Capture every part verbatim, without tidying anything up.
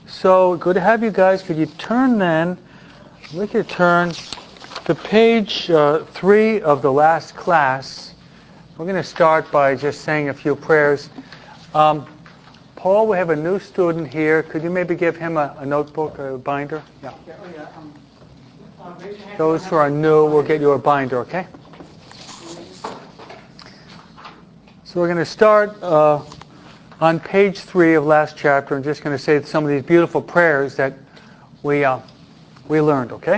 So good to have you guys. Could you turn then, we could turn to page uh, three of the last class. We're going to start by just saying a few prayers. Um, Paul, we have a new student here. Could you maybe give him a, a notebook or a binder? Yeah. Those who are new, we'll get you a binder, okay? So we're going to start uh, on page three of last chapter. I'm just going to say some of these beautiful prayers that we uh, we learned, okay?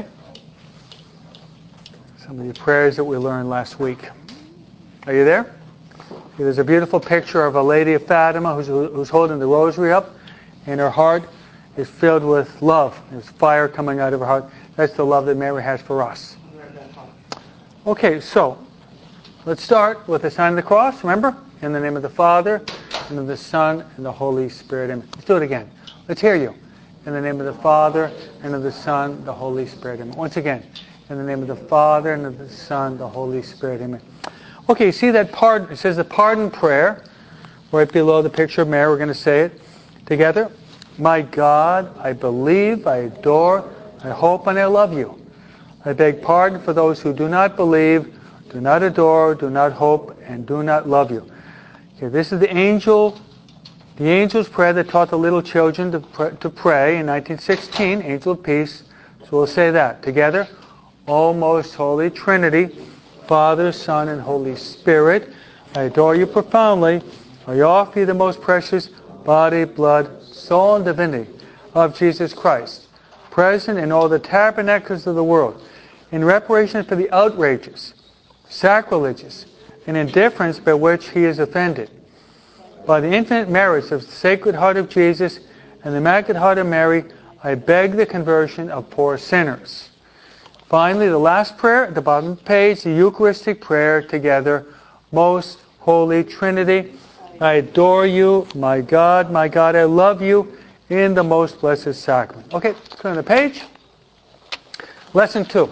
Some of the prayers that we learned last week. Are you there? There's a beautiful picture of a lady of Fatima who's, who's holding the rosary up, and her heart is filled with love. There's fire coming out of her heart. That's the love that Mary has for us. Okay, so let's start with the sign of the cross. Remember? In the name of the Father, and of the Son, and the Holy Spirit. Amen. Let's do it again. Let's hear you. In the name of the Father, and of the Son, the Holy Spirit. Amen. Once again. In the name of the Father, and of the Son, the Holy Spirit. Amen. Okay, see that pardon? It says the pardon prayer, right below the picture of Mary. We're going to say it together. My God, I believe, I adore, I hope, and I love you. I beg pardon for those who do not believe, do not adore, do not hope, and do not love you. Okay, this is the angel, the angel's prayer that taught the little children to pray, to pray in nineteen sixteen, Angel of Peace. So we'll say that together. O most holy Trinity, Father, Son, and Holy Spirit, I adore you profoundly. I offer you the most precious body, blood, soul, and divinity of Jesus Christ, present in all the tabernacles of the world, in reparation for the outrages, sacrileges, and indifference by which he is offended. By the infinite merits of the Sacred Heart of Jesus and the Immaculate Heart of Mary, I beg the conversion of poor sinners. Finally, the last prayer at the bottom of the page, the Eucharistic prayer together. Most Holy Trinity, I adore you, my God, my God, I love you in the most blessed sacrament. Okay, turn the page. Lesson two.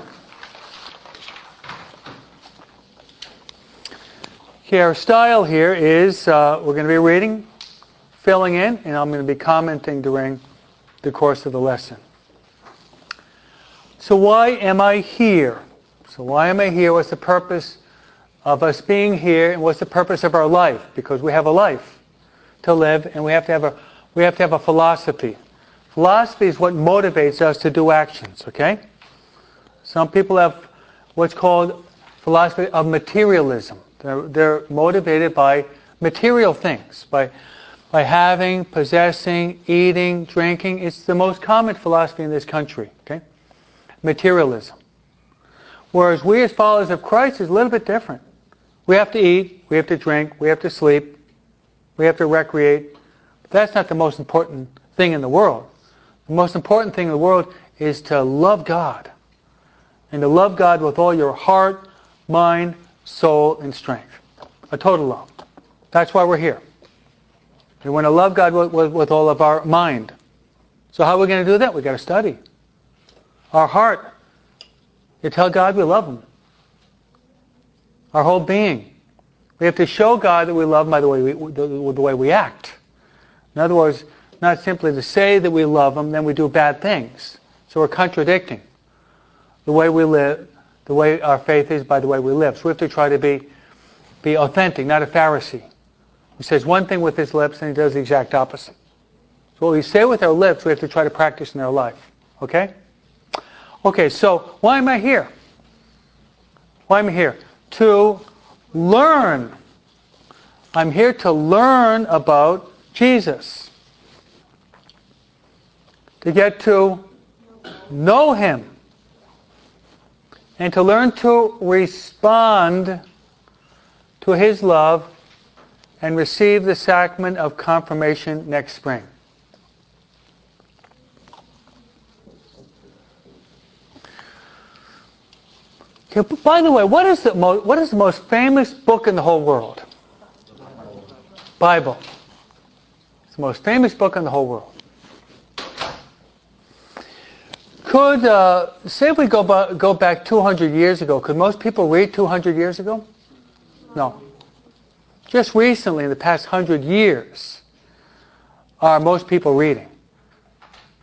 Okay, our style here is uh, we're going to be reading, filling in, and I'm going to be commenting during the course of the lesson. So why am I here? So why am I here? What's the purpose of us being here, and what's the purpose of our life? Because we have a life to live, and we have to have a we have to have a philosophy. Philosophy is what motivates us to do actions. Okay. Some people have what's called philosophy of materialism. They're, they're motivated by material things, by by having, possessing, eating, drinking. It's the most common philosophy in this country. Okay. Materialism. Whereas we as followers of Christ is a little bit different. We have to eat, we have to drink, we have to sleep, we have to recreate. But that's not the most important thing in the world. The most important thing in the world is to love God. And to love God with all your heart, mind, soul, and strength. A total love. That's why we're here. We want to love God with, with, with all of our mind. So how are we going to do that? We've got to study. Our heart. You tell God we love Him. Our whole being. We have to show God that we love Him by the way we, the, the way we act. In other words, not simply to say that we love Him, then we do bad things. So we're contradicting the way we live, the way our faith is by the way we live. So we have to try to be, be authentic, not a Pharisee. He says one thing with his lips and he does the exact opposite. So what we say with our lips, we have to try to practice in our life. Okay? Okay, so why am I here? Why am I here? To learn. I'm here to learn about Jesus. To get to know Him. And to learn to respond to His love and receive the sacrament of confirmation next spring. Okay, by the way, what is the mo- what is the most famous book in the whole world? Bible. It's the most famous book in the whole world. Could, uh, say if we go, ba- go back two hundred years ago, could most people read two hundred years ago? No. Just recently, in the past one hundred years, are most people reading?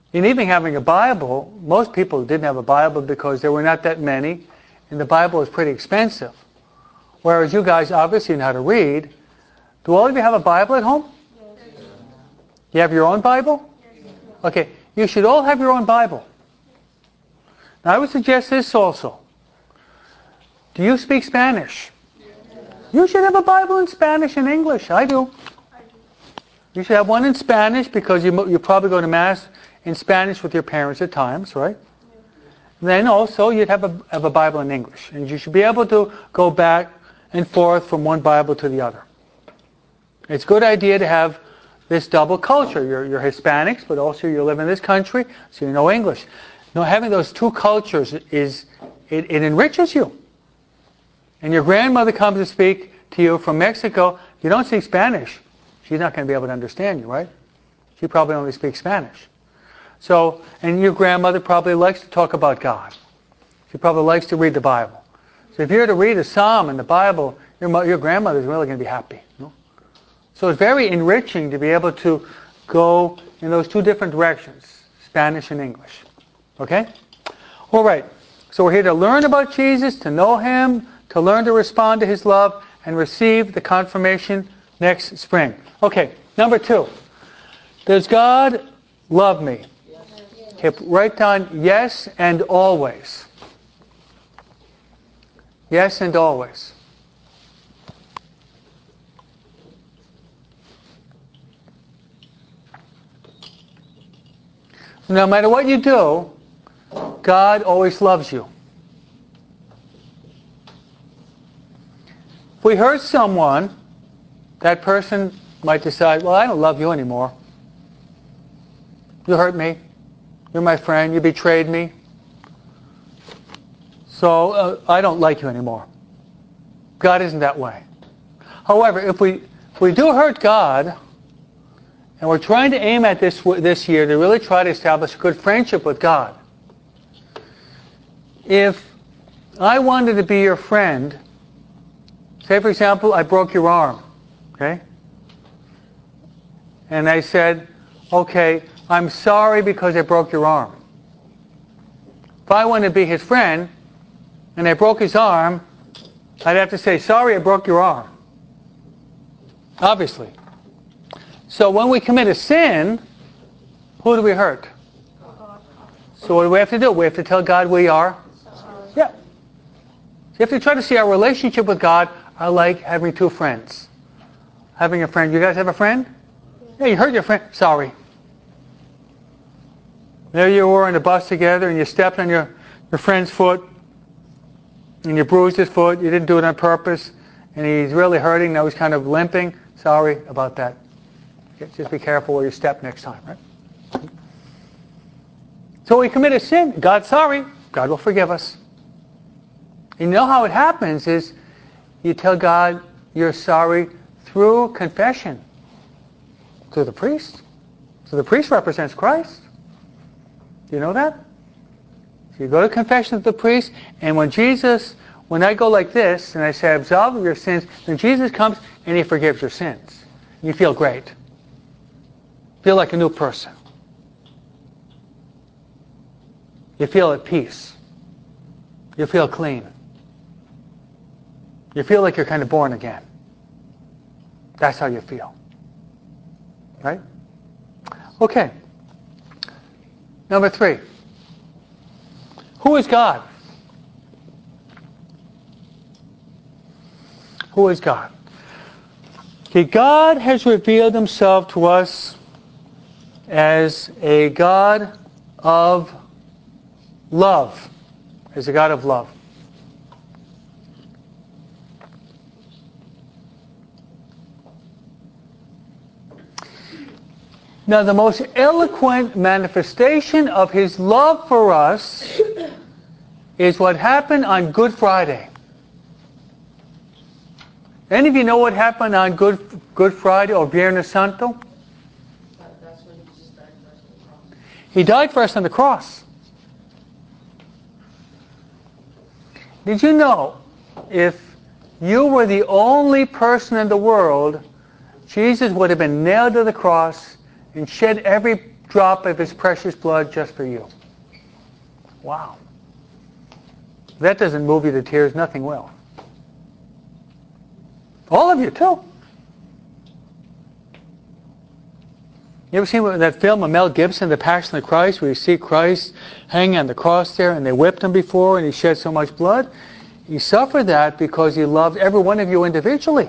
And even having a Bible, most people didn't have a Bible because there were not that many, and the Bible was pretty expensive. Whereas you guys obviously know how to read. Do all of you have a Bible at home? Yes. You have your own Bible? Yes. Okay, you should all have your own Bible. Now I would suggest this also. Do you speak Spanish? Yes. You should have a Bible in Spanish and English. I do. I do. You should have one in Spanish because you you probably go to Mass in Spanish with your parents at times, right? Yeah. Then also you'd have a, have a Bible in English. And you should be able to go back and forth from one Bible to the other. It's a good idea to have this double culture. You're, you're Hispanics, but also you live in this country, so you know English. Now, having those two cultures, is it, it enriches you. And your grandmother comes to speak to you from Mexico. If you don't speak Spanish, she's not going to be able to understand you, right? She probably only speaks Spanish. So, and your grandmother probably likes to talk about God. She probably likes to read the Bible. So if you're to read a psalm in the Bible, your, mo- your grandmother's really going to be happy. You know? So it's very enriching to be able to go in those two different directions, Spanish and English. Okay? All right. So we're here to learn about Jesus, to know Him, to learn to respond to His love, and receive the confirmation next spring. Okay, number two. Does God love me? Yes. Okay, write down yes and always. Yes and always. No matter what you do, God always loves you. If we hurt someone, that person might decide, well, I don't love you anymore. You hurt me. You're my friend. You betrayed me. So uh, I don't like you anymore. God isn't that way. However, if we if we do hurt God, and we're trying to aim at this this year to really try to establish a good friendship with God. If I wanted to be your friend, say for example, I broke your arm, okay? And I said, okay, I'm sorry because I broke your arm. If I wanted to be his friend, and I broke his arm, I'd have to say, sorry, I broke your arm. Obviously. So when we commit a sin, who do we hurt? So what do we have to do? We have to tell God we are? Sorry. Yeah. So you have to try to see our relationship with God are like having two friends. Having a friend. You guys have a friend? Yeah, you hurt your friend. Sorry. There you were on the bus together and you stepped on your, your friend's foot and you bruised his foot. You didn't do it on purpose. And he's really hurting. Now he's kind of limping. Sorry about that. Okay, just be careful where you step next time, right? So we commit a sin. God's sorry. God will forgive us. You know how it happens is you tell God you're sorry through confession. Through the priest. So the priest represents Christ. Do you know that? So you go to confession with the priest, and when Jesus, when I go like this, and I say, absolve of your sins, then Jesus comes and He forgives your sins. You feel great. Feel like a new person. You feel at peace. You feel clean. You feel like you're kind of born again. That's how you feel. Right? Okay. Number three. Who is God? Who is God? Okay, God has revealed Himself to us as a God of love. As a God of love. Now, the most eloquent manifestation of His love for us is what happened on Good Friday. Any of you know what happened on Good Good Friday or Viernes Santo? That's when Jesus died first on the cross. He died for us on the cross. Did you know if you were the only person in the world, Jesus would have been nailed to the cross and shed every drop of his precious blood just for you. Wow. If that doesn't move you to tears, nothing will. All of you, too. You ever seen that film of Mel Gibson, The Passion of Christ, where you see Christ hanging on the cross there, and they whipped him before, and he shed so much blood? He suffered that because he loved every one of you individually.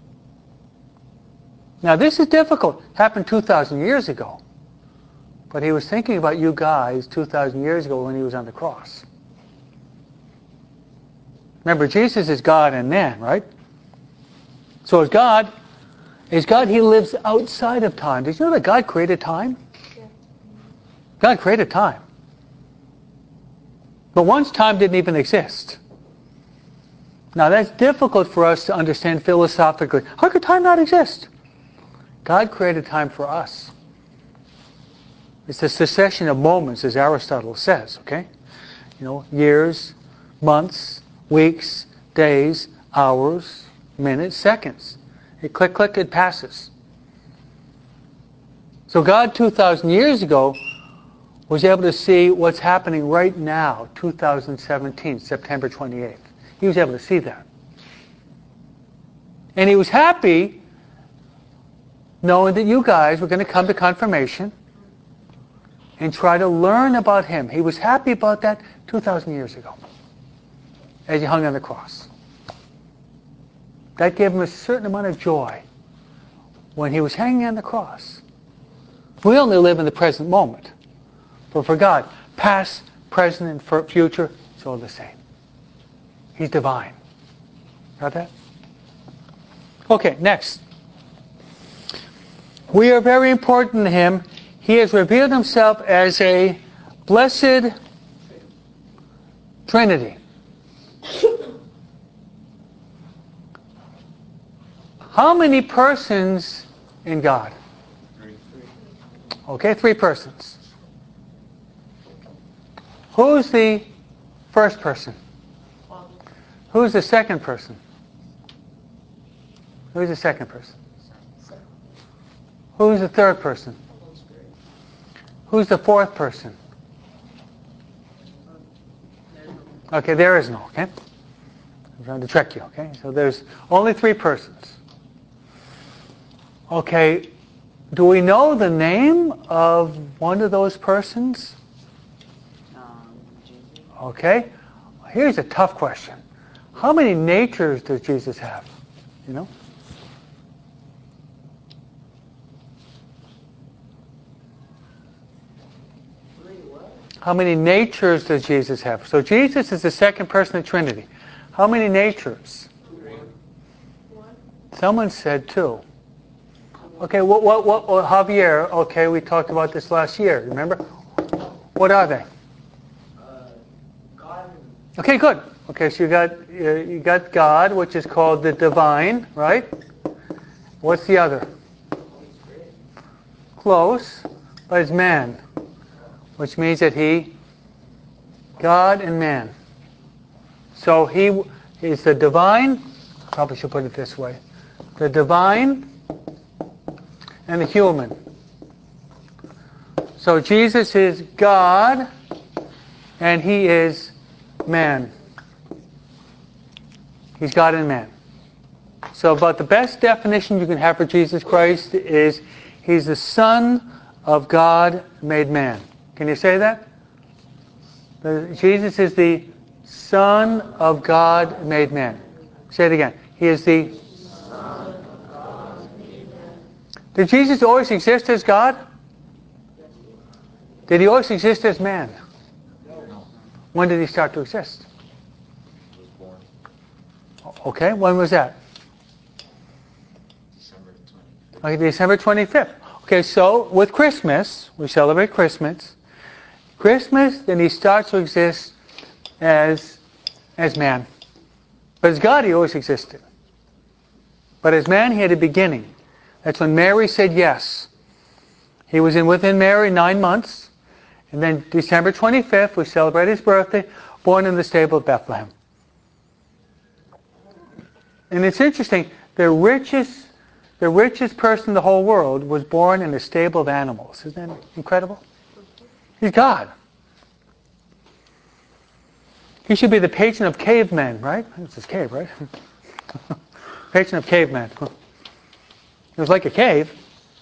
Now, this is difficult. It happened two thousand years ago. But he was thinking about you guys two thousand years ago when he was on the cross. Remember, Jesus is God and man, right? So as God, as God, he lives outside of time. Did you know that God created time? Yeah. God created time. But once time didn't even exist. Now that's difficult for us to understand philosophically. How could time not exist? God created time for us. It's a succession of moments, as Aristotle says, okay? You know, years, months, weeks, days, hours, minutes, seconds. It click, click, it passes. So God, two thousand years ago, was able to see what's happening right now, two thousand seventeen, September twenty-eighth. He was able to see that. And he was happy knowing that you guys were going to come to confirmation and try to learn about him. He was happy about that two thousand years ago as he hung on the cross. That gave him a certain amount of joy when he was hanging on the cross. We only live in the present moment. But for God, past, present, and future, it's all the same. He's divine. Got that? Okay, next. We are very important to him. He has revealed himself as a blessed Trinity. How many persons in God? Three. Okay, three persons. Who's the first person? Who's the second person? Who's the second person? Who's the third person? Who's the fourth person? Okay, there is no, okay? I'm trying to trick you, okay? So there's only three persons. Okay, do we know the name of one of those persons? Okay, here's a tough question. How many natures does Jesus have? You know? How many natures does Jesus have? So Jesus is the second person of the Trinity. How many natures? One. Someone said two. Okay, what, what, what, what, Javier, okay, we talked about this last year, remember? What are they? Uh, God. Okay, good. Okay, so you got, uh, you got God, which is called the divine, right? What's the other? Close, but it's man, which means that he, God and man. So he is the divine, probably should put it this way, the divine and the human. So Jesus is God and he is man. He's God and man. So about the best definition you can have for Jesus Christ is he's the Son of God made man. Can you say that? The, Jesus is the Son of God made man. Say it again. He is the Son of God made man. Did Jesus always exist as God? Did he always exist as man? No. When did he start to exist? He was born Okay, when was that? December twenty-fifth. Okay, December twenty-fifth. Okay, so with Christmas, we celebrate Christmas. Christmas, then he starts to exist as, as man. But as God, he always existed. But as man, he had a beginning. That's when Mary said yes. He was in within Mary nine months. And then December twenty-fifth, we celebrate his birthday, born in the stable of Bethlehem. And it's interesting, the richest the richest person in the whole world was born in a stable of animals. Isn't that incredible? He's God. He should be the patron of cavemen, right? It's his cave, right? Patron of cavemen. It was like a cave.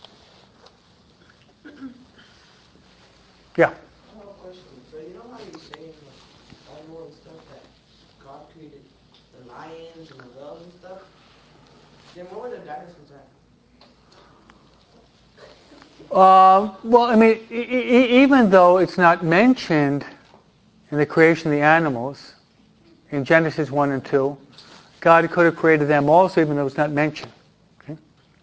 Yeah. I have a question. So you know how you say in the Bible and stuff that God created the lions and the whales and stuff? Then what were the dinosaurs at? Uh, well, I mean, e- e- even though it's not mentioned in the creation of the animals, in Genesis one and two, God could have created them also, even though it's not mentioned. Okay?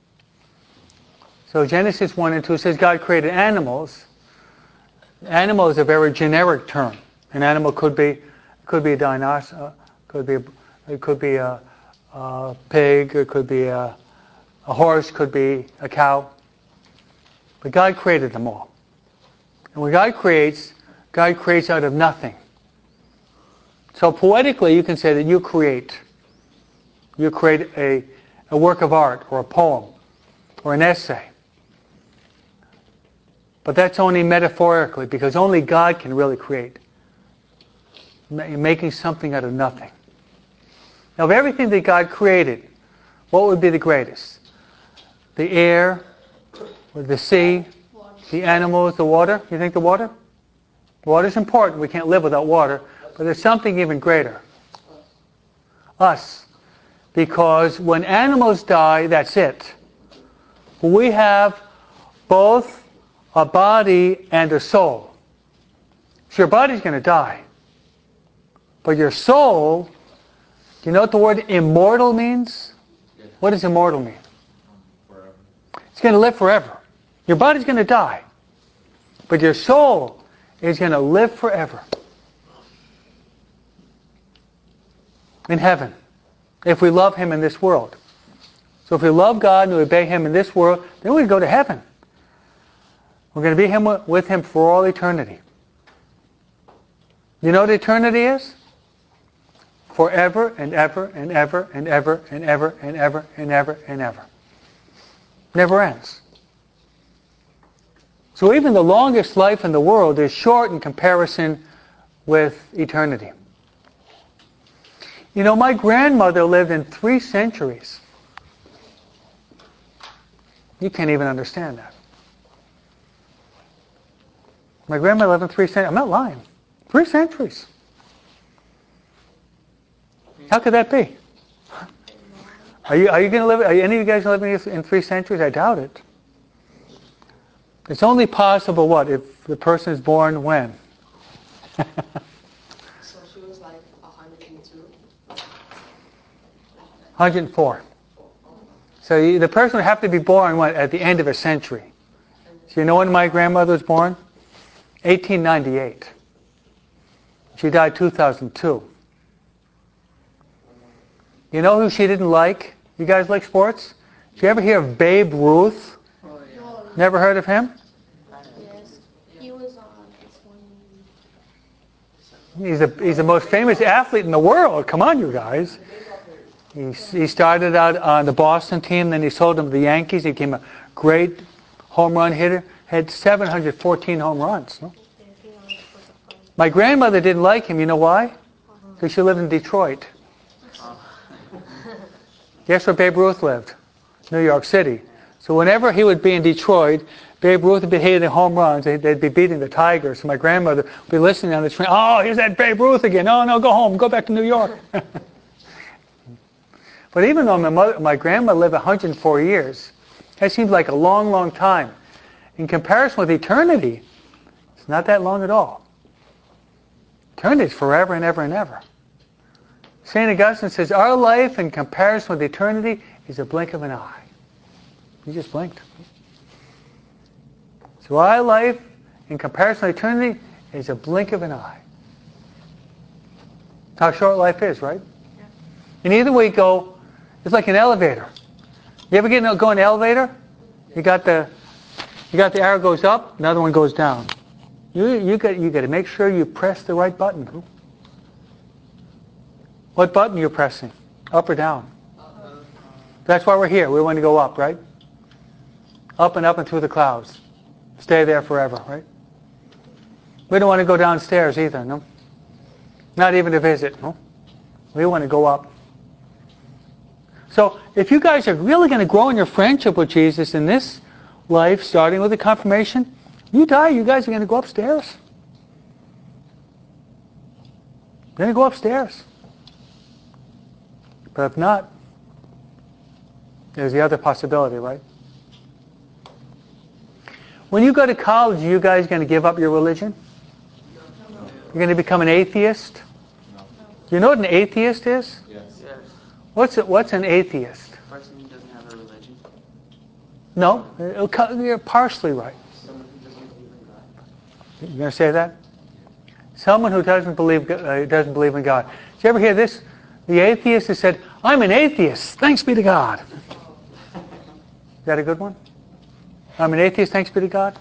So Genesis one and two says God created animals. Animal is a very generic term. An animal could be could be a dinosaur, could be a, it could be a, a pig, it could be a, a horse, could be a cow. But God created them all. And when God creates, God creates out of nothing. So poetically, you can say that you create. You create a, a work of art or a poem or an essay. But that's only metaphorically, because only God can really create. Making something out of nothing. Now, of everything that God created, what would be the greatest? The air, or the sea, the animals, the water? You think the water? Water's important. We can't live without water. But there's something even greater. Us. Because when animals die, that's it. We have both a body and a soul. So your body's going to die. But your soul, do you know what the word immortal means? Yeah. What does immortal mean? Forever. It's going to live forever. Your body's going to die. But your soul is going to live forever. In heaven. If we love Him in this world. So if we love God and we obey Him in this world, then we go to heaven. We're going to be him with Him for all eternity. You know what eternity is? Forever and ever and ever and ever and ever and ever and ever and ever. Never ends. So even the longest life in the world is short in comparison with eternity. You know, my grandmother lived in three centuries. You can't even understand that. My grandmother lived in three centuries. I'm not lying. Three centuries. How could that be? Are you are you going to live? Are any of you guys living in three centuries? I doubt it. It's only possible what if the person is born when? So she was like one hundred two? one hundred four. So you, the person would have to be born what, at the end of a century. So you know when my grandmother was born? eighteen ninety-eight. She died two thousand two. You know who she didn't like? You guys like sports? Did you ever hear of Babe Ruth? Oh, yeah. Never heard of him? Yes. He was on twenty. He's a, he's the most famous athlete in the world. Come on, you guys. He, he started out on the Boston team, then he sold him to the Yankees. He became a great home run hitter. Had seven hundred fourteen home runs. No? My grandmother didn't like him. You know why? Because she lived in Detroit. Guess where Babe Ruth lived? New York City. So whenever he would be in Detroit, Babe Ruth would be hitting home runs. They'd, they'd be beating the Tigers. So my grandmother would be listening on the train. Oh, here's that Babe Ruth again. Oh, no, go home. Go back to New York. But even though my, mother, my grandmother lived one hundred four years, that seems like a long, long time. In comparison with eternity, it's not that long at all. Eternity is forever and ever and ever. Saint Augustine says, our life in comparison with eternity is a blink of an eye. You just blinked. So our life in comparison with eternity is a blink of an eye. How short life is, right? Yeah. And either way you go, it's like an elevator. You ever get in, go in an elevator? You got the you got the arrow goes up, another one goes down. You you got you got to make sure you press the right button. What button are you pressing? Up or down? That's why we're here. We want to go up, right? Up and up and through the clouds. Stay there forever, right? We don't want to go downstairs either, no? Not even to visit, no? We want to go up. So if you guys are really going to grow in your friendship with Jesus in this life, starting with the confirmation, you die, you guys are going to go upstairs. You're going to go upstairs. But if not, there's the other possibility, right? When you go to college, are you guys going to give up your religion? You're going to become an atheist? No. Do you know what an atheist is? Yes. Yes. What's it, what's an atheist? A person who doesn't have a religion. No, it'll co- you're partially right. Someone who doesn't believe in God. You're going to say that? Someone who doesn't believe uh, doesn't believe in God. Did you ever hear this? The atheist has said, "I'm an atheist. Thanks be to God." Is that a good one? I'm an atheist. Thanks be to God.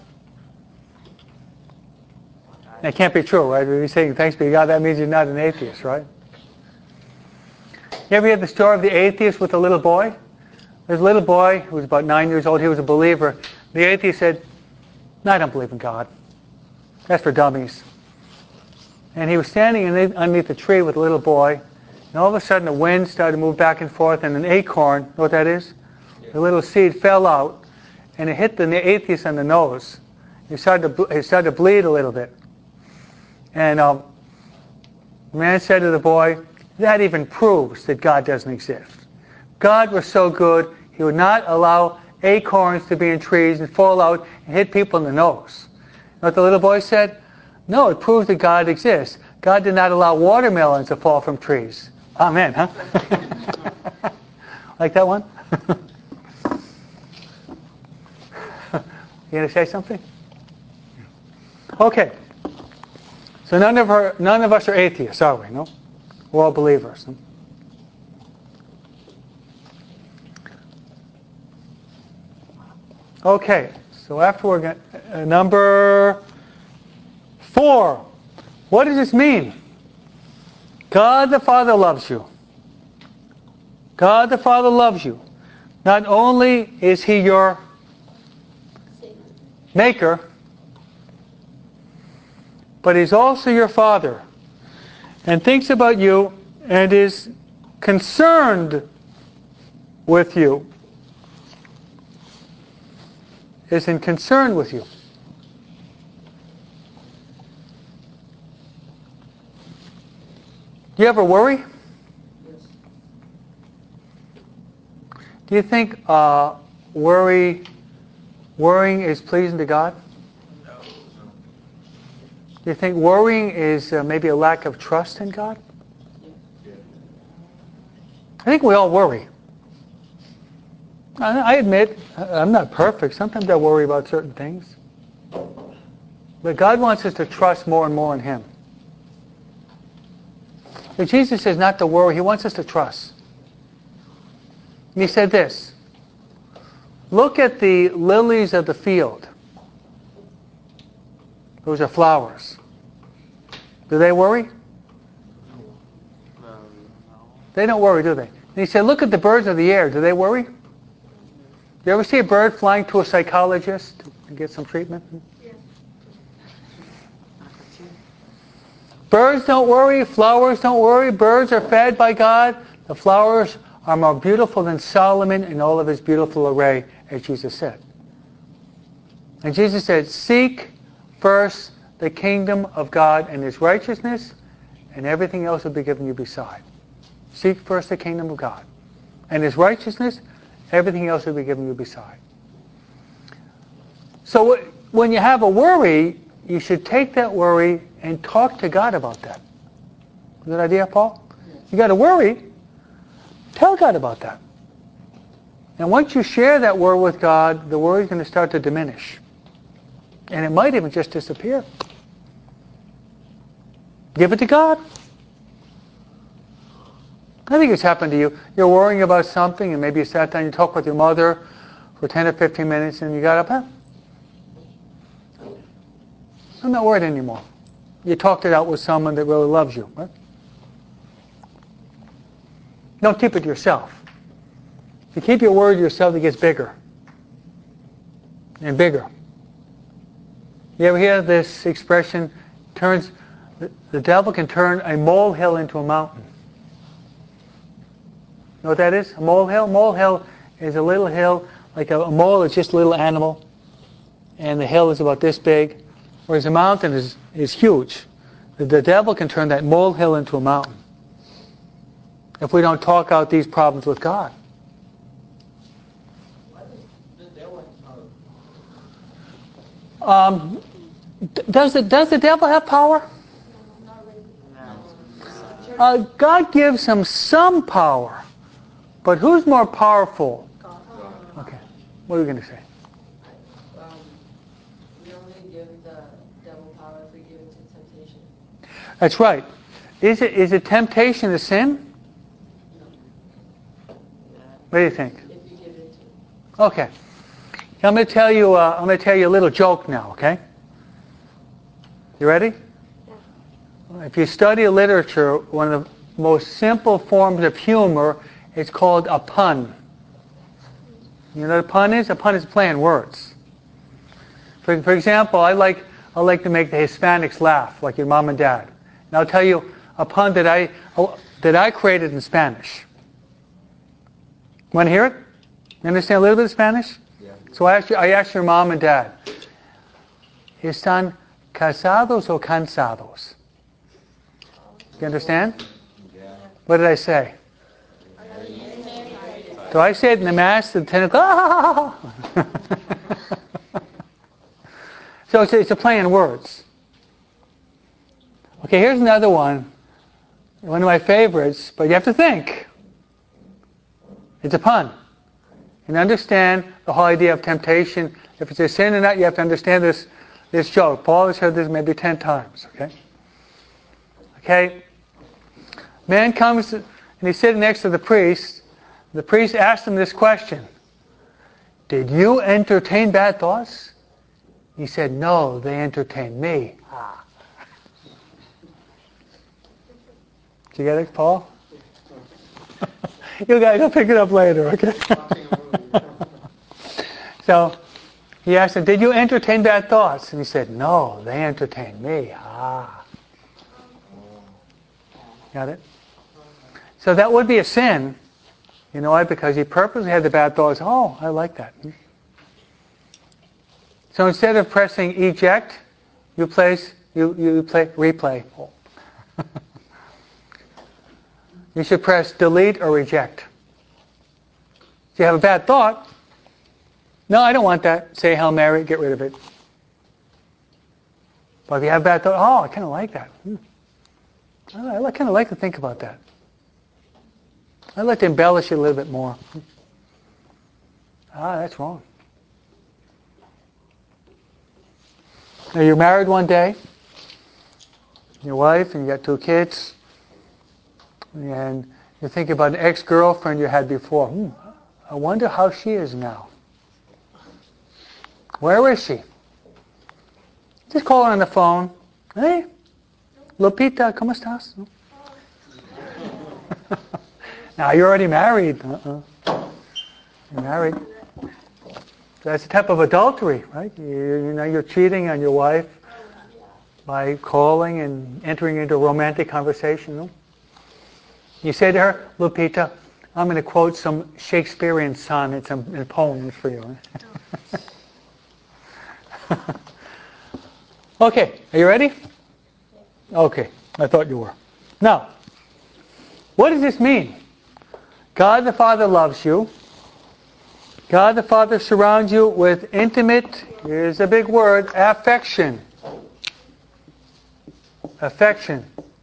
That can't be true, right? If you're saying thanks be to God, that means you're not an atheist, right? You ever hear the story of the atheist with the little boy? There's a little boy who was about nine years old. He was a believer. The atheist said, "No, I don't believe in God. That's for dummies." And he was standing underneath a tree with a little boy, and all of a sudden the wind started to move back and forth, and an acorn, you know what that is? Yeah. The little seed fell out, and it hit the atheist on the nose. He started to, he started to bleed a little bit. And um, the man said to the boy, "That even proves that God doesn't exist. God was so good, he would not allow acorns to be in trees and fall out and hit people in the nose." You know what the little boy said? "No, it proves that God exists. God did not allow watermelons to fall from trees." Amen, huh? Like that one? You going to say something? Okay. So none of our, none of us are atheists, are we? No? We're all believers. Huh? Okay. So after we're going uh, number four. What does this mean? God the Father loves you. God the Father loves you. Not only is He your Maker, but He's also your Father and thinks about you and is concerned with you. Is in concern with you. Do you ever worry? Yes. Do you think uh, worry, worrying is pleasing to God? No. Do you think worrying is uh, maybe a lack of trust in God? Yeah. I think we all worry. I, I admit, I'm not perfect. Sometimes I worry about certain things. But God wants us to trust more and more in Him. But Jesus says not to worry. He wants us to trust. And He said this, "Look at the lilies of the field. Those are flowers. Do they worry? No. No. They don't worry, do they?" And He said, "Look at the birds of the air. Do they worry? Do you ever see a bird flying to a psychologist to get some treatment?" Yeah. Birds don't worry. Flowers don't worry. Birds are fed by God. The flowers are more beautiful than Solomon in all of his beautiful array, as Jesus said. And Jesus said, "Seek first the kingdom of God and His righteousness, and everything else will be given you beside." Seek first the kingdom of God and His righteousness, everything else will be given you beside. So when you have a worry, you should take that worry and talk to God about that. Good idea, Paul? You got to worry. Tell God about that. And once you share that worry with God, the worry is going to start to diminish. And it might even just disappear. Give it to God. I think it's happened to you. You're worrying about something, and maybe you sat down and you talked with your mother for ten or fifteen minutes, and you got up, huh? I'm not worried anymore. You talked it out with someone that really loves you, right? Don't keep it to yourself. If you keep your word to yourself, it gets bigger and bigger. You ever hear this expression? Turns the, the devil can turn a molehill into a mountain. You know what that is? A molehill? Molehill is a little hill, like a, a mole is just a little animal, and the hill is about this big, whereas a mountain is, is huge. The, the devil can turn that molehill into a mountain if we don't talk out these problems with God. What is the devil have power? Um, d- does the does the devil have power? Uh, God gives him some power, but who's more powerful? Okay, what are we going to say? Um, we only give the devil power if we give it to temptation. That's right. Is it is it temptation a sin? What do you think? If you give it to it. Okay. I'm going to tell you. Uh, I'm going to tell you a little joke now. Okay. You ready? If you study literature, one of the most simple forms of humor is called a pun. You know what a pun is? A pun is playing words. For, for example, I like I like to make the Hispanics laugh, like your mom and dad. And I'll tell you a pun that I that I created in Spanish. Want to hear it? You understand a little bit of Spanish? Yeah. So I asked you, I asked your mom and dad, ¿Están casados o cansados? You understand? Yeah. What did I say? So I say it in the Mass, the ten o'clock. So it's, it's a play on words. Okay, here's another one. One of my favorites, but you have to think. It's a pun. And understand the whole idea of temptation. If it's a sin or not, you have to understand this, this joke. Paul has heard this maybe ten times, okay? Okay? Man comes and he's sitting next to the priest. The priest asks him this question. Did you entertain bad thoughts? He said, no, they entertained me. Ah. Did you get it, Paul? You guys will pick it up later, okay? So he asked him, did you entertain bad thoughts? And he said, no, they entertained me. Ah. Got it? So that would be a sin. You know why? Because he purposely had the bad thoughts. Oh, I like that. So instead of pressing eject, you place you you play replay. You should press delete or reject. If you have a bad thought, no, I don't want that. Say Hail Mary, get rid of it. But if you have a bad thought, oh, I kind of like that. Hmm. I kind of like to think about that. I'd like to embellish it a little bit more. Ah, that's wrong. Now you're married one day, your wife, and you got two kids, and you think about an ex-girlfriend you had before. Hmm, I wonder how she is now. Where is she? Just call her on the phone. Hey, Lupita, ¿cómo estás? Now you're already married. Uh-uh. You're married. That's a type of adultery, right? You, you know, you're cheating on your wife by calling and entering into a romantic conversation. No? You say to her, Lupita, I'm going to quote some Shakespearean sonnets and, and poems for you. Okay, are you ready? Okay, I thought you were. Now, what does this mean? God the Father loves you. God the Father surrounds you with intimate, here's a big word, affection. Affection.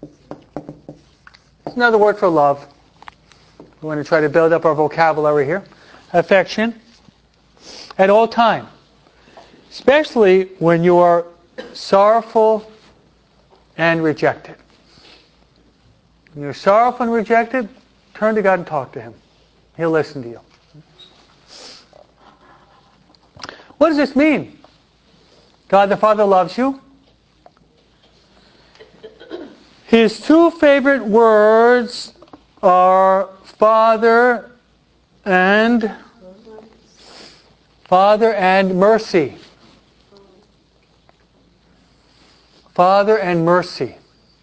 It's another word for love. We want to try to build up our vocabulary here. Affection. At all time. Especially when you are sorrowful and rejected. When you're sorrowful and rejected, turn to God and talk to Him. He'll listen to you. What does this mean? God the Father loves you. His two favorite words are Father and Father and mercy. Father and mercy.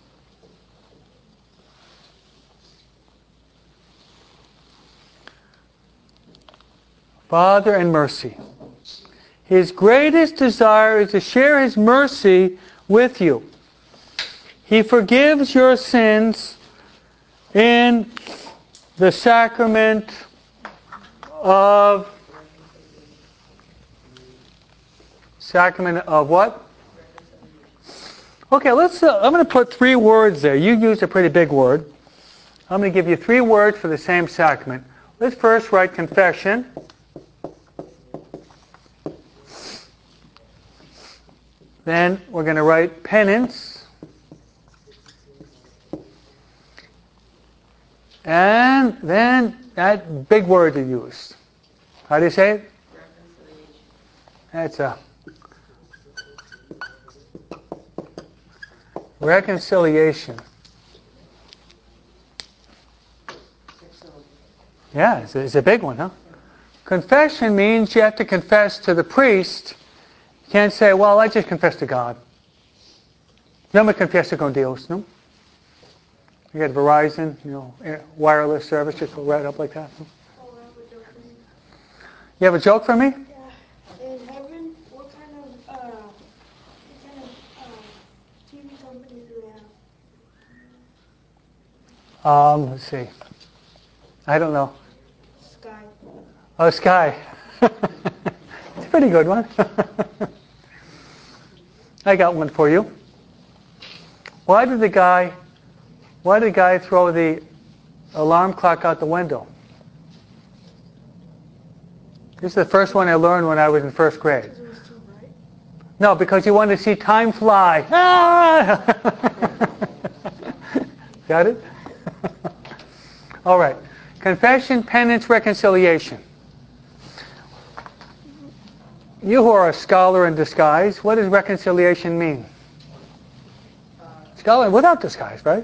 Father and mercy. His greatest desire is to share His mercy with you. He forgives your sins in the sacrament of sacrament of what? Okay, let's. Uh, I'm going to put three words there. You used a pretty big word. I'm going to give you three words for the same sacrament. Let's first write confession. Then we're going to write penance. And then that big word you used. How do you say it? That's a reconciliation. Yeah, it's a, it's a big one, huh? Confession means you have to confess to the priest. You can't say, well, I just confess to God. No me confieso con Dios, no? You got Verizon, you know, wireless service, just go right up like that. No? Oh, I have a joke for you. You have a joke for me? Yeah. In heaven, what kind of, uh, what kind of, uh, T V company do they have? Um, let's see. I don't know. Sky. Oh, Sky. It's a pretty good one. I got one for you. Why did the guy, why did the guy throw the alarm clock out the window? This is the first one I learned when I was in first grade. Because it was too bright. No, because he wanted to see time fly. Ah! Got it? All right. Confession, penance, reconciliation. You who are a scholar in disguise, what does reconciliation mean? Scholar without disguise, right?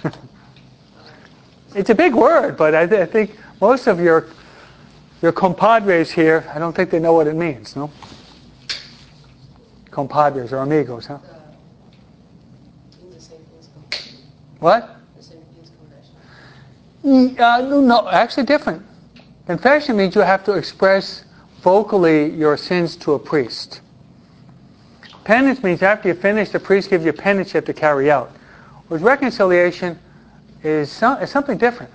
It's a big word, but I, th- I think most of your your compadres here, I don't think they know what it means, no? Compadres or amigos, huh? The same thing as confession. What? The same thing as confession. Mm, Uh, no, no, actually different. Confession means you have to express vocally your sins to a priest. Penance means after you finish, the priest gives you a penance you have to carry out. Whereas reconciliation is, some, is something different.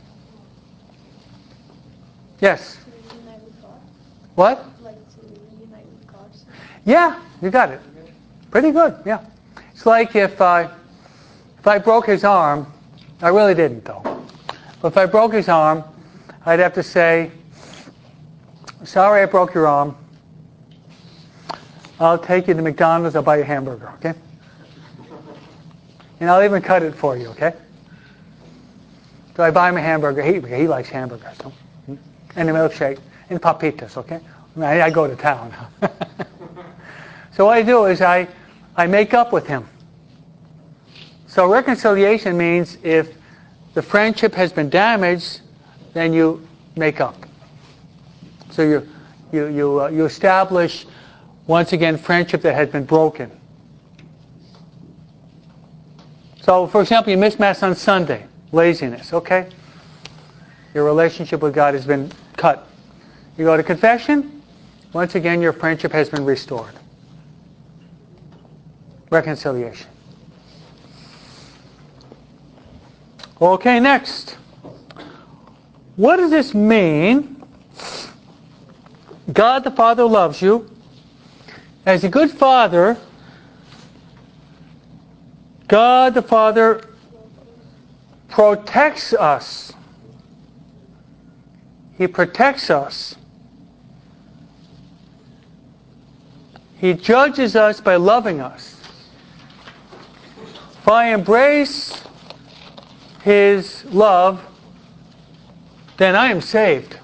Yes? To reunite with God. What? Like to reunite with God. Yeah, you got it. Pretty good, yeah. It's like if I, if I broke his arm, I really didn't though. But if I broke his arm, I'd have to say, sorry I broke your arm. I'll take you to McDonald's, I'll buy you a hamburger, okay? And I'll even cut it for you, okay? So I buy him a hamburger. He, he likes hamburgers, so. And a milkshake, and papitas, okay? I, mean, I, I go to town. So what I do is I, I make up with him. So reconciliation means if the friendship has been damaged, then you make up. So you you you uh, you establish once again friendship that has been broken. So, for example, you miss Mass on Sunday, laziness, okay? Your relationship with God has been cut. You go to confession, once again your friendship has been restored. Reconciliation. Okay, next. What does this mean? God the Father loves you. As a good father, God the Father protects us. He protects us. He judges us by loving us. If I embrace His love, then I am saved.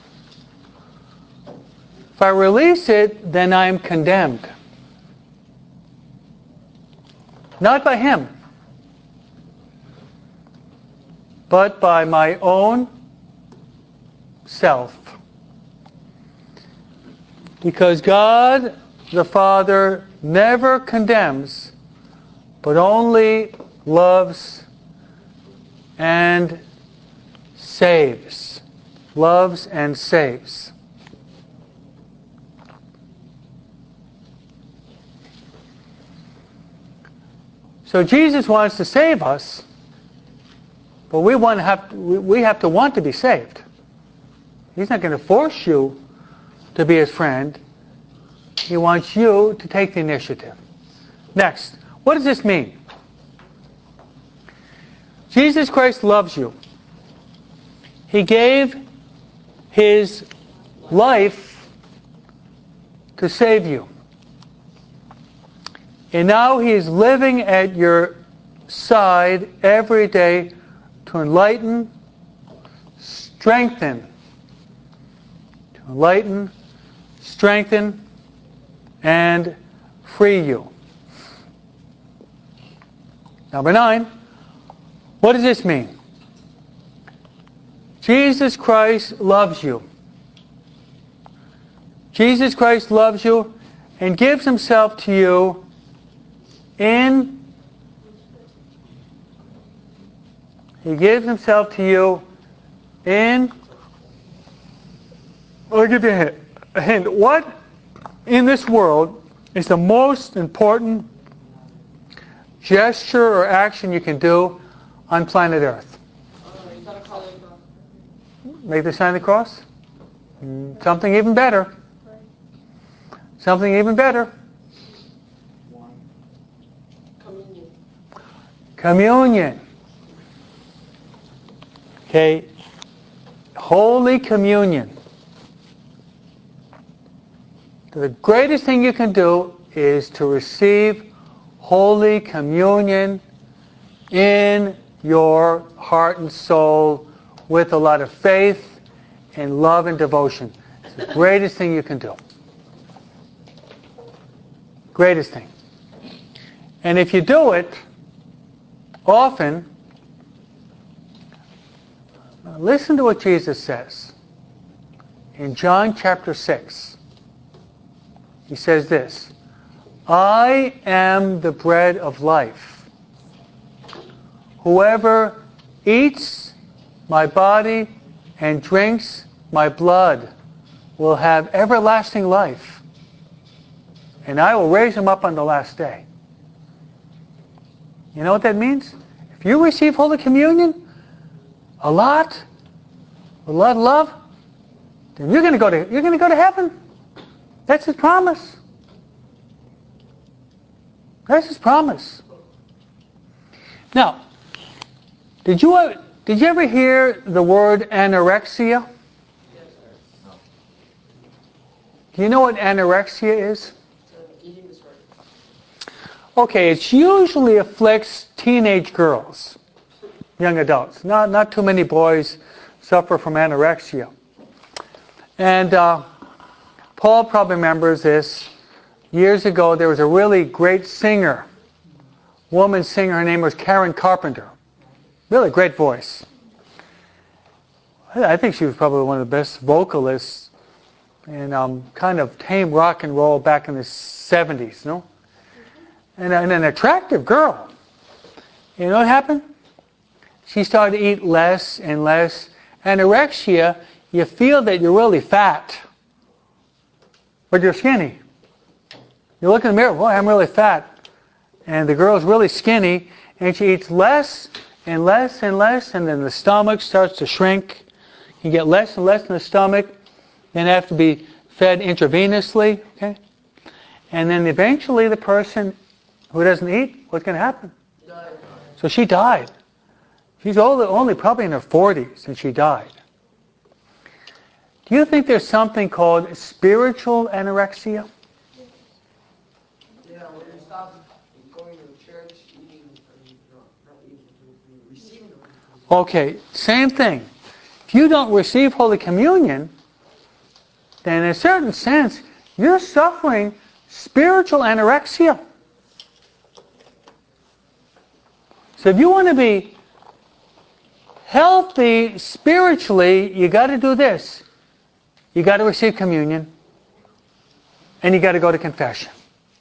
If I release it, then I am condemned. Not by Him, but by my own self. Because God the Father never condemns, but only loves and saves. Loves and saves. So Jesus wants to save us, but we want to have we have to want to be saved. He's not going to force you to be his friend. He wants you to take the initiative. Next, what does this mean? Jesus Christ loves you. He gave his life to save you. And now he is living at your side every day to enlighten, strengthen, to enlighten, strengthen, and free you. Number nine, what does this mean? Jesus Christ loves you. Jesus Christ loves you and gives himself to you in He gives himself to you in I'll give you a hint. A hint. What in this world is the most important gesture or action you can do on planet Earth? Make the sign of the cross? Mm, something even better. Something even better. Communion. Communion. Okay. Holy Communion. The greatest thing you can do is to receive Holy Communion in your heart and soul with a lot of faith and love and devotion. It's the greatest thing you can do. Greatest thing. And if you do it often, listen to what Jesus says in John chapter six. He says this, I am the bread of life. Whoever eats my body and drinks my blood will have everlasting life, and I will raise him up on the last day. You know what that means? If you receive Holy Communion a lot, with a lot of love, then you're going to go to you're going to go to heaven. That's his promise. That's his promise. Now, did you ever, did you ever hear the word anorexia? Yes, sir. No. Do you know what anorexia is? It's an eating disorder. Okay, it usually afflicts teenage girls, young adults. Not not too many boys suffer from anorexia. And uh, Paul probably remembers this. Years ago, there was a really great singer, woman singer. Her name was Karen Carpenter. Really great voice. I think she was probably one of the best vocalists in um, kind of tame rock and roll back in the seventies, no? And, and an attractive girl. You know what happened? She started to eat less and less. Anorexia, you feel that you're really fat, but you're skinny. You look in the mirror, boy, I'm really fat. And the girl's really skinny, and she eats less and less and less, and then the stomach starts to shrink. You get less and less in the stomach, then have to be fed intravenously, okay? And then eventually the person who doesn't eat, what's going to happen? Died. So she died. She's only, only probably in her forties, and she died. Do you think there's something called spiritual anorexia? Yeah, when you stop going to church, eating, and not, not eating, receiving the Holy Communion. Okay, same thing. If you don't receive Holy Communion, then in a certain sense, you're suffering spiritual anorexia. So if you want to be healthy spiritually, you got to do this. You got to receive communion, and you got to go to confession.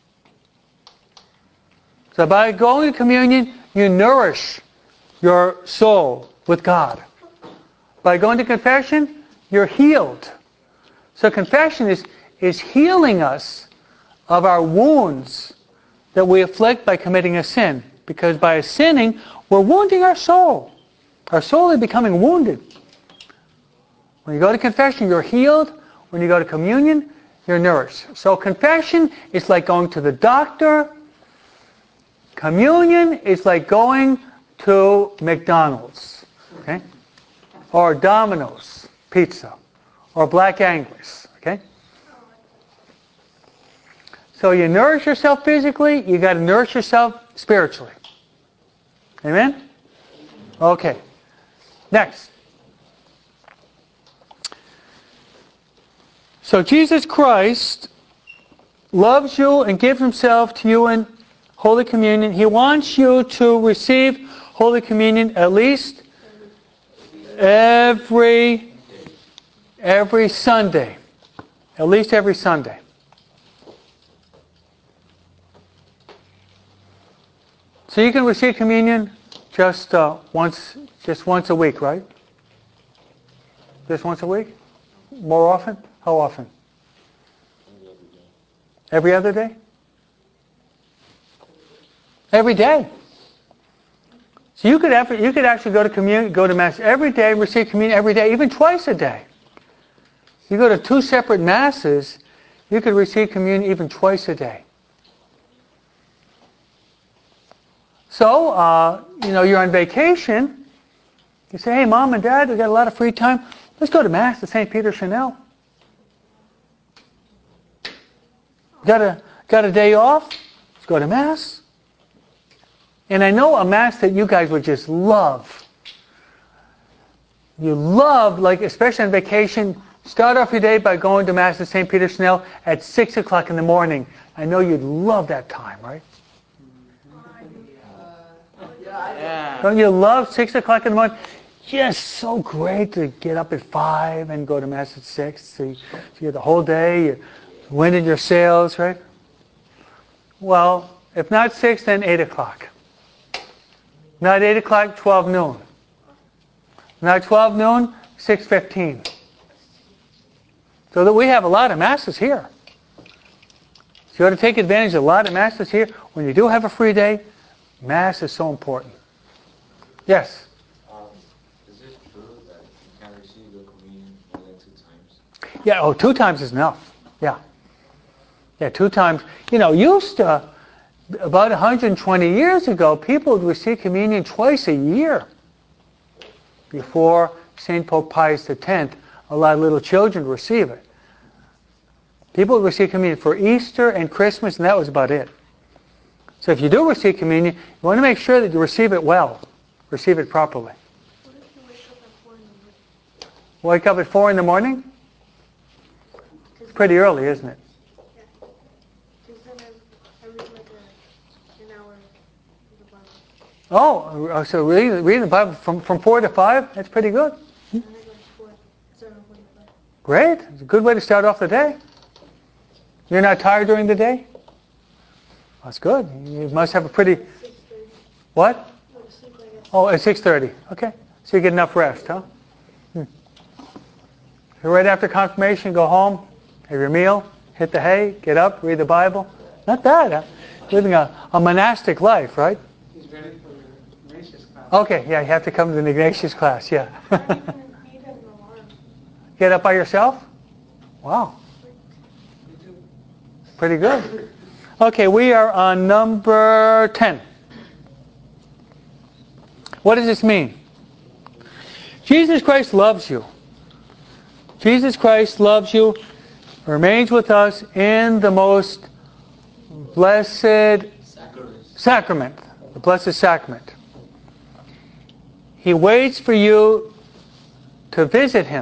So by going to communion, you nourish your soul with God. By going to confession, you're healed. So confession is, is healing us of our wounds that we afflict by committing a sin. Because by sinning, we're wounding our soul. Our soul is becoming wounded. When you go to confession, you're healed. When you go to communion, you're nourished. So confession is like going to the doctor. Communion is like going to McDonald's, okay? Or Domino's Pizza, or Black Angus, okay? So you nourish yourself physically, you got to nourish yourself spiritually. Amen? Okay. Next. So Jesus Christ loves you and gives himself to you in Holy Communion. He wants you to receive Holy Communion at least every every Sunday. At least every Sunday. So you can receive communion just uh, once, just once a week, right? Just once a week? More often? How often? Every other day? Every day. So you could have, you could actually go to communion, go to Mass every day, receive communion every day, even twice a day. You go to two separate Masses, you could receive communion even twice a day. So, uh, you know, you're on vacation. You say, hey, Mom and Dad, we got a lot of free time. Let's go to Mass at Saint Peter Chanel. Got a, got a day off? Let's go to Mass. And I know a Mass that you guys would just love. You love, like, especially on vacation, start off your day by going to Mass at Saint Peter Chanel at six o'clock in the morning. I know you'd love that time, right? Yeah. Don't you love six o'clock in the morning? Yes, so great to get up at five and go to Mass at six. So you, so you get the whole day, you're winning your sales, right? Well, if not six, then eight o'clock. Not eight o'clock, twelve noon. Not twelve noon, six fifteen. So that we have a lot of Masses here. So you ought to take advantage of a lot of Masses here. When you do have a free day, Mass is so important. Yes? Um, is it true that you can receive the communion more than two times? Yeah, oh, two times is enough. Yeah. Yeah, two times. You know, used to, about one hundred twenty years ago, people would receive communion twice a year. Before Saint Pope Pius the tenth, a lot of little children would receive it. People would receive communion for Easter and Christmas, and that was about it. So if you do receive communion, you want to make sure that you receive it well. Receive it properly. What if you wake up at four in the morning? Wake up at four in the morning? It's pretty early, isn't it? Yeah. Because then I, I read like a, an hour of the Bible. Oh, so reading, reading the Bible from, from four to five? That's pretty good. And then I go to school at seven forty-five. Great. It's a good way to start off the day. You're not tired during the day? That's good. You must have a pretty... six thirty. What? Go to sleep like at Oh, at six thirty. Okay. So you get enough rest, huh? Hmm. So right after confirmation, go home, have your meal, hit the hay, get up, read the Bible. Not bad, huh? Living a, a monastic life, right? He's ready for the Ignatius class. Okay, yeah, you have to come to the Ignatius class, yeah. I don't even need an alarm. Get up by yourself? Wow. Pretty good. Okay, we are on number ten. What does this mean? Jesus Christ loves you. Jesus Christ loves you, remains with us in the most blessed Sacrament. sacrament, the blessed sacrament. He waits for you to visit him.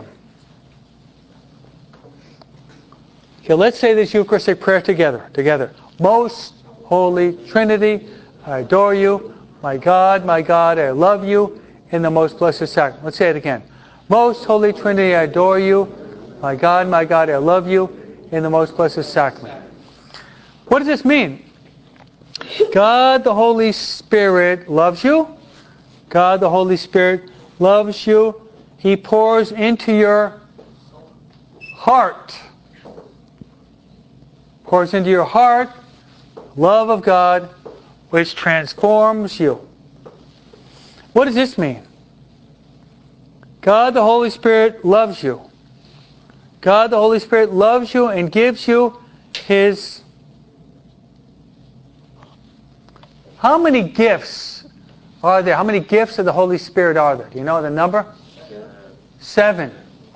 Okay, let's say this Eucharistic prayer together. Together. Most Holy Trinity, I adore you. My God, my God, I love you. in the most blessed sacrament. Let's say it again. Most Holy Trinity, I adore you. My God, my God, I love you in the most blessed sacrament. What does this mean? God the Holy Spirit loves you. God the Holy Spirit loves you. He pours into your heart. Pours into your heart love of God, which transforms you. What does this mean? God the Holy Spirit loves you. God the Holy Spirit loves you and gives you His... How many gifts are there? How many gifts of the Holy Spirit are there? Do you know the number? Seven.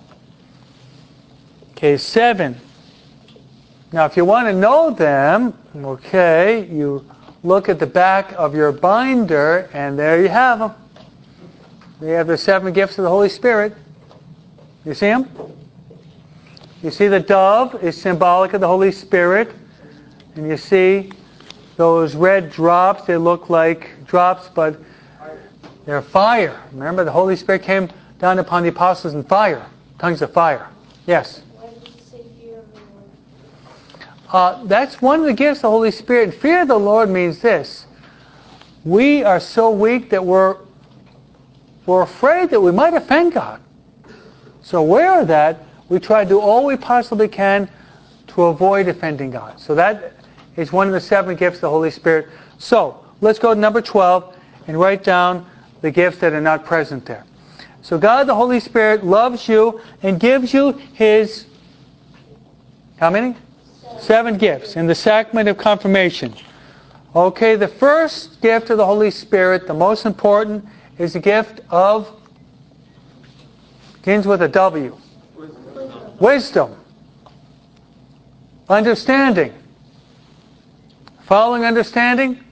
Okay, seven. Now, if you want to know them, okay, you look at the back of your binder, and there you have them. They have the seven gifts of the Holy Spirit. You see them? You see the dove is symbolic of the Holy Spirit. And you see those red drops. They look like drops, but they're fire. Remember, the Holy Spirit came down upon the apostles in fire. Tongues of fire. Yes? Why does it say fear of the Lord? Uh, that's one of the gifts of the Holy Spirit. Fear of the Lord means this. We are so weak that we're, we're afraid that we might offend God. So aware of that, we try to do all we possibly can to avoid offending God. So that is one of the seven gifts of the Holy Spirit. So let's go to number twelve and write down the gifts that are not present there. So God the Holy Spirit loves you and gives you His, how many? Seven, Seven gifts in the sacrament of confirmation. Okay, the first gift of the Holy Spirit, the most important, is the gift of, begins with a W. Wisdom. Wisdom. Understanding. Following understanding?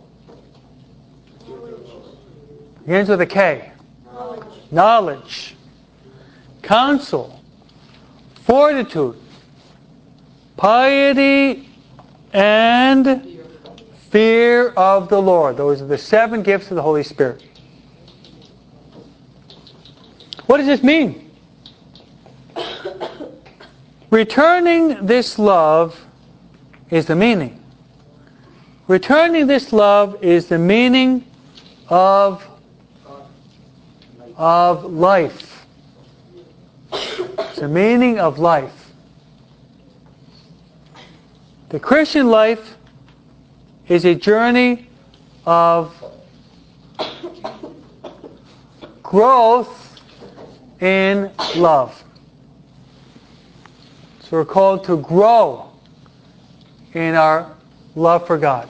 Begins with a K. Knowledge. Knowledge. Counsel. Fortitude. Piety and fear of the Lord. Those are the seven gifts of the Holy Spirit. What does this mean? Returning this love is the meaning. Returning this love is the meaning of, of life. It's the meaning of life. The Christian life is a journey of growth in love. So we're called to grow in our love for God.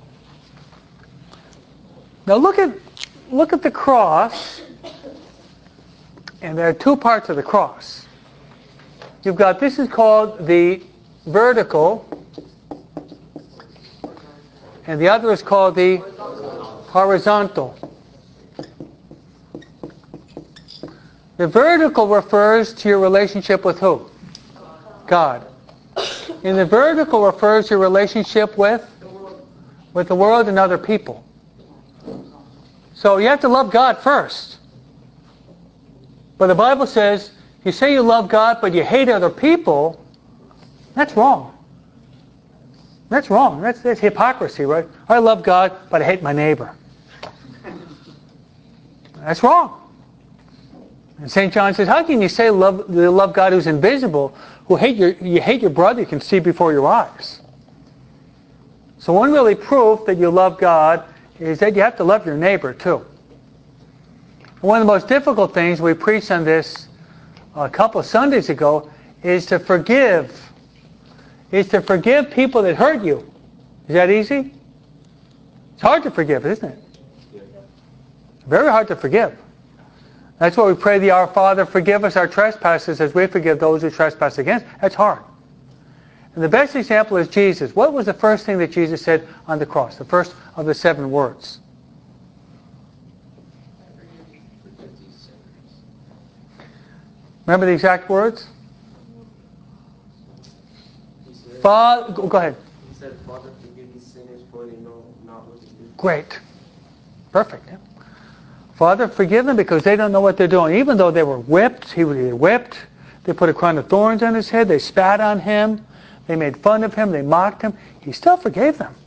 Now look at look at the cross, and there are two parts of the cross. You've got, this is called the vertical, and the other is called the horizontal. The vertical refers to your relationship with who? God. And the vertical refers to your relationship with, with the world and other people. So you have to love God first. But the Bible says, you say you love God, but you hate other people, that's wrong. That's wrong. That's, that's hypocrisy, right? I love God, but I hate my neighbor. That's wrong. And Saint John says, how can you say love, you love God who's invisible, who hate your, you hate your brother you can see before your eyes? So one really proof that you love God is that you have to love your neighbor too. One of the most difficult things, we preached on this a couple of Sundays ago, is to forgive. Is to forgive people that hurt you. Is that easy? It's hard to forgive, isn't it? Very hard to forgive. That's why we pray the Our Father, forgive us our trespasses as we forgive those who trespass against. That's hard. And the best example is Jesus. What was the first thing that Jesus said on the cross? The first of the seven words. Remember the exact words? Father, go, go ahead. He said, Father, forgive these sinners, for they know not what they do. Great. Perfect. Yeah. Father, forgive them because they don't know what they're doing. Even though they were whipped, he was whipped. They put a crown of thorns on his head. They spat on him. They made fun of him. They mocked him. He still forgave them.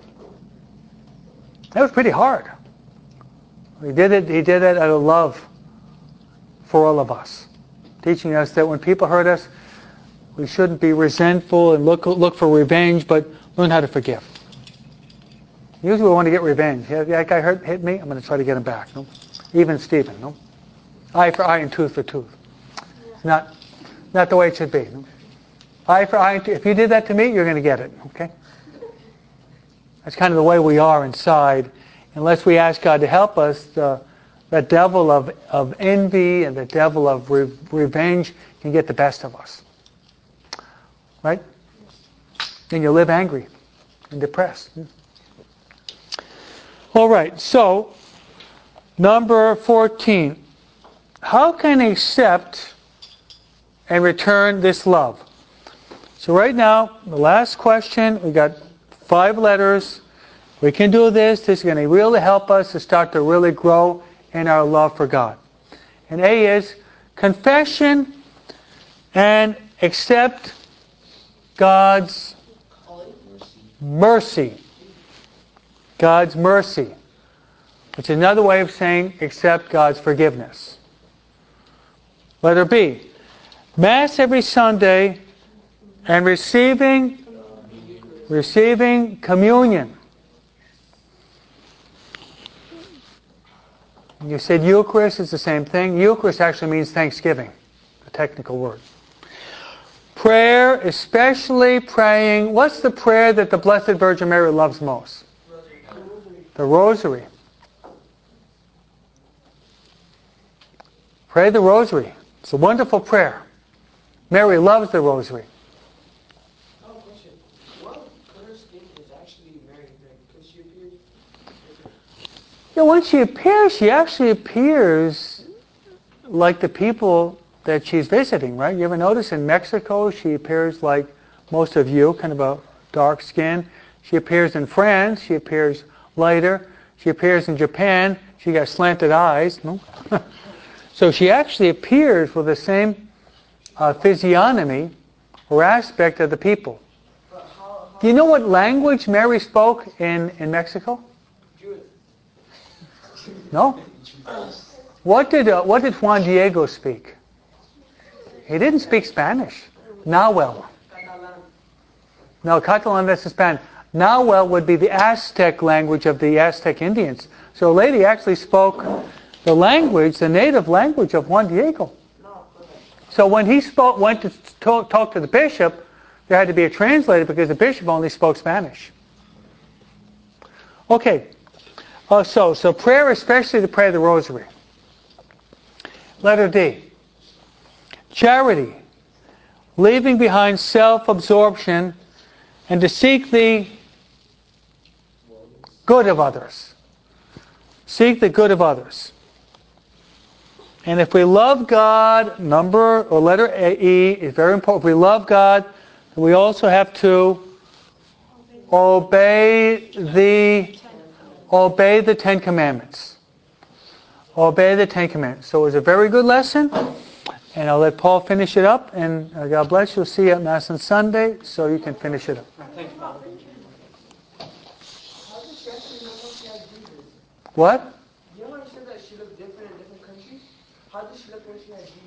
That was pretty hard. He did it. He did it out of love for all of us, teaching us that when people hurt us, we shouldn't be resentful and look look for revenge, but learn how to forgive. Usually we want to get revenge. Yeah, that guy hurt, hit me, I'm going to try to get him back. No? Even Stephen. No? Eye for eye and tooth for tooth. It's not, not the way it should be. No? Eye for eye and tooth. If you did that to me, you're going to get it. Okay? That's kind of the way we are inside. Unless we ask God to help us, the, the devil of, of envy and the devil of re- revenge can get the best of us. Right? And you live angry and depressed. All right, so number fourteen. How can I accept and return this love? So right now, the last question, we got five letters. We can do this. This is going to really help us to start to really grow in our love for God. And A is confession and accept God's mercy. God's mercy. It's another way of saying accept God's forgiveness. Letter B. Mass every Sunday and receiving receiving communion. You said Eucharist is the same thing. Eucharist actually means thanksgiving, the technical word. Prayer, especially praying. What's the prayer that the Blessed Virgin Mary loves most? The Rosary. Pray the Rosary. It's a wonderful prayer. Mary loves the Rosary. Oh, question. What color skin is actually Mary then? Because she appears... Yeah, when she appears, she actually appears like the people that she's visiting, right? You ever notice in Mexico, she appears like most of you, kind of a dark skin. She appears in France, she appears lighter. She appears in Japan, she got slanted eyes. No? So she actually appears with the same uh, physiognomy or aspect of the people. But how... how Do you know what language Mary spoke in, in Mexico? Jewish. No? What did, uh, what did Juan Diego speak? He didn't speak Spanish. Nahuel. Catalan. No, Catalan, that's Spanish. Nahuel would be the Aztec language of the Aztec Indians. So a lady actually spoke the language, the native language of Juan Diego. No, okay. So when he spoke, went to talk, talk to the bishop, there had to be a translator because the bishop only spoke Spanish. Okay. Uh, so, so prayer, especially to pray the Rosary. Letter D. Charity. Leaving behind self-absorption and to seek the good of others. Seek the good of others. And if we love God, number or letter E is very important. If we love God, we also have to obey the obey the Ten Commandments. Obey the Ten Commandments. So it was a very good lesson. And I'll let Paul finish it up. And uh, God bless you. We'll see you at Mass on Sunday so you can finish it up. How does she actually know what she has Jesus? What?